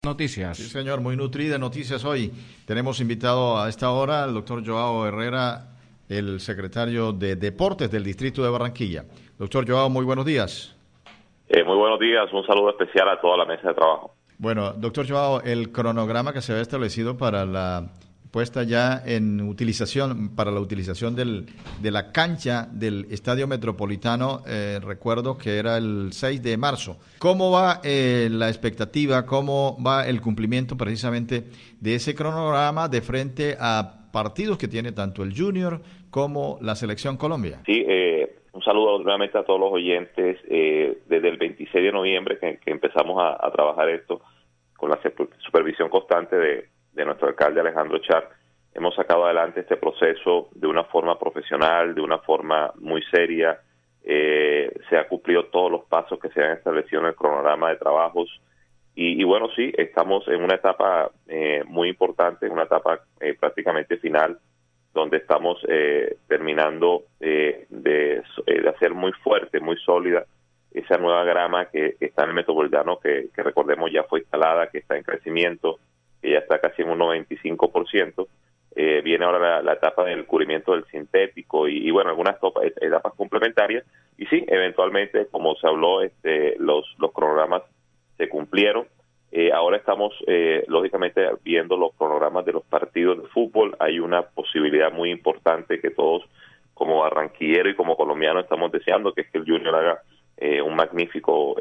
Noticias. Sí, señor, muy nutrida noticias hoy. Tenemos invitado a esta hora al doctor Joao Herrera, el secretario de Deportes del Distrito de Barranquilla. Doctor Joao, muy buenos días. Muy buenos días, un saludo especial a toda la mesa de trabajo. Bueno, doctor Joao, el cronograma que se había establecido para la puesta ya en utilización, para la utilización de la cancha del Estadio Metropolitano, recuerdo que era el 6 de marzo. ¿Cómo va la expectativa, cómo va el cumplimiento precisamente de ese cronograma de frente a partidos que tiene tanto el Junior como la Selección Colombia? Sí, un saludo nuevamente a todos los oyentes. Desde el 26 de noviembre que empezamos a trabajar esto con la supervisión constante de nuestro alcalde Alejandro Char, hemos sacado adelante este proceso de una forma profesional, de una forma muy seria. Se ha cumplido todos los pasos que se han establecido en el cronograma de trabajos y bueno, sí, estamos en una etapa muy importante, una etapa prácticamente final, donde estamos terminando de hacer muy fuerte, muy sólida esa nueva grama que está en el Metropolitano, que recordemos ya fue instalada, que está en crecimiento, que ya está casi en un 95%. Viene ahora la etapa del cubrimiento del sintético y bueno, algunas etapas complementarias. Y sí, eventualmente, como se habló, los cronogramas se cumplieron. Ahora estamos, lógicamente, viendo los cronogramas de los partidos de fútbol. Hay una posibilidad muy importante que todos, como barranquilleros y como colombianos, estamos deseando, que es que el Junior haga un magnífico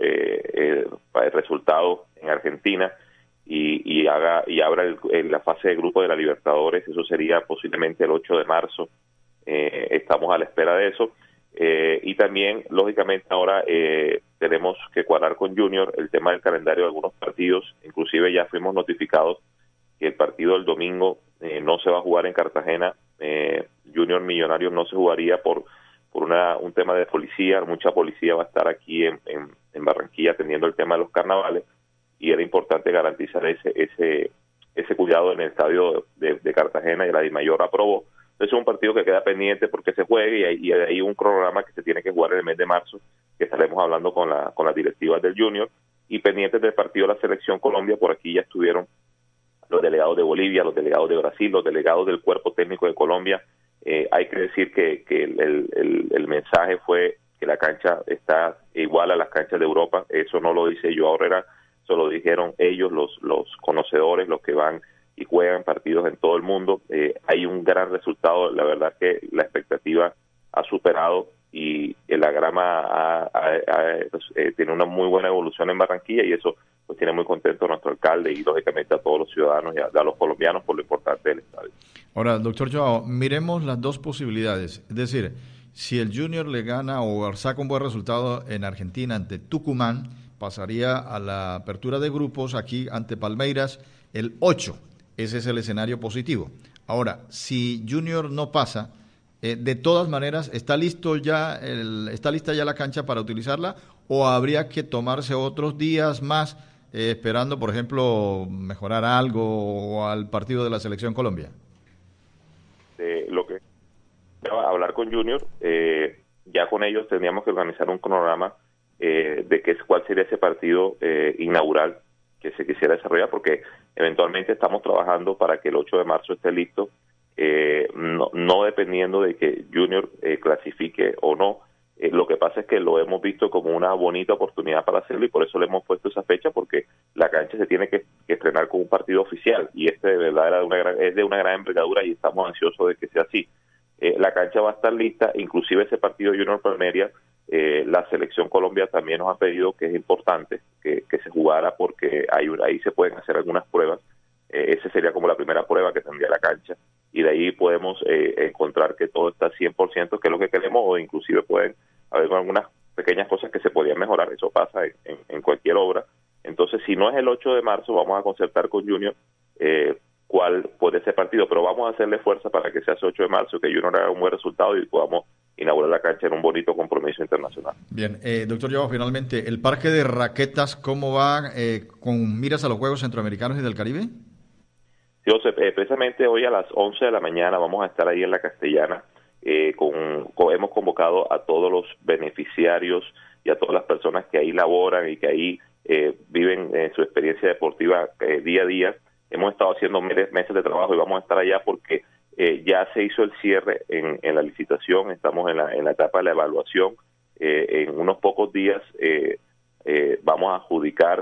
resultado en Argentina y abra la fase de grupo de la Libertadores. Eso sería posiblemente el 8 de marzo. Estamos a la espera de eso. Y también, lógicamente, ahora tenemos que cuadrar con Junior el tema del calendario de algunos partidos. Inclusive ya fuimos notificados que el partido del domingo no se va a jugar en Cartagena. Junior Millonarios no se jugaría por un tema de policía. Mucha policía va a estar aquí en Barranquilla atendiendo el tema de los carnavales y era importante garantizar ese cuidado en el estadio de Cartagena, y la DIMAYOR aprobó. Entonces es un partido que queda pendiente porque se juegue y hay un cronograma que se tiene que jugar en el mes de marzo, que estaremos hablando con las directivas del Junior, y pendientes del partido de la Selección Colombia. Por aquí ya estuvieron los delegados de Bolivia, los delegados de Brasil, los delegados del cuerpo técnico de Colombia. Hay que decir que el mensaje fue que la cancha está igual a las canchas de Europa. Eso no lo dice yo Herrera, eso lo dijeron ellos, los conocedores, los que van y juegan partidos en todo el mundo. Hay un gran resultado, la verdad que la expectativa ha superado y la grama tiene una muy buena evolución en Barranquilla, y eso pues tiene muy contento a nuestro alcalde y lógicamente a todos los ciudadanos y a los colombianos por lo importante del estadio. Ahora, doctor Joao, miremos las dos posibilidades. Es decir, si el Junior le gana o saca un buen resultado en Argentina ante Tucumán, pasaría a la apertura de grupos aquí ante Palmeiras el 8. Ese es el escenario positivo. Ahora, si Junior no pasa, de todas maneras, ¿está lista ya la cancha para utilizarla o habría que tomarse otros días más esperando, por ejemplo, mejorar algo o al partido de la Selección Colombia? Lo que hablar con Junior, ya con ellos tendríamos que organizar un cronograma de cuál sería ese partido inaugural que se quisiera desarrollar, porque eventualmente estamos trabajando para que el 8 de marzo esté listo, no dependiendo de que Junior clasifique o no. Lo que pasa es que lo hemos visto como una bonita oportunidad para hacerlo, y por eso le hemos puesto esa fecha, porque la cancha se tiene que estrenar con un partido oficial, y de verdad es de una gran envergadura y estamos ansiosos de que sea así. La cancha va a estar lista, inclusive ese partido Junior Palmeiras, la Selección Colombia también nos ha pedido que es importante que se jugara, porque ahí se pueden hacer algunas pruebas. Esa sería como la primera prueba que tendría la cancha, y de ahí podemos encontrar que todo está 100%, que es lo que queremos, o inclusive pueden haber algunas pequeñas cosas que se podrían mejorar. Eso pasa en cualquier obra. Entonces, si no es el 8 de marzo, vamos a concertar con Junior cuál puede ser partido, pero vamos a hacerle fuerza para que sea ese 8 de marzo, que Junior haga un buen resultado y podamos inaugurar la cancha en un bonito compromiso internacional. Bien, doctor Joao, finalmente, ¿el parque de raquetas cómo va con miras a los Juegos Centroamericanos y del Caribe? Sí, José, precisamente hoy a las 11 de la mañana vamos a estar ahí en la Castellana. Hemos convocado a todos los beneficiarios y a todas las personas que ahí laboran y que ahí viven su experiencia deportiva día a día. Hemos estado haciendo meses de trabajo y vamos a estar allá porque ya se hizo el cierre en la licitación, estamos en la etapa de la evaluación. En unos pocos días vamos a adjudicar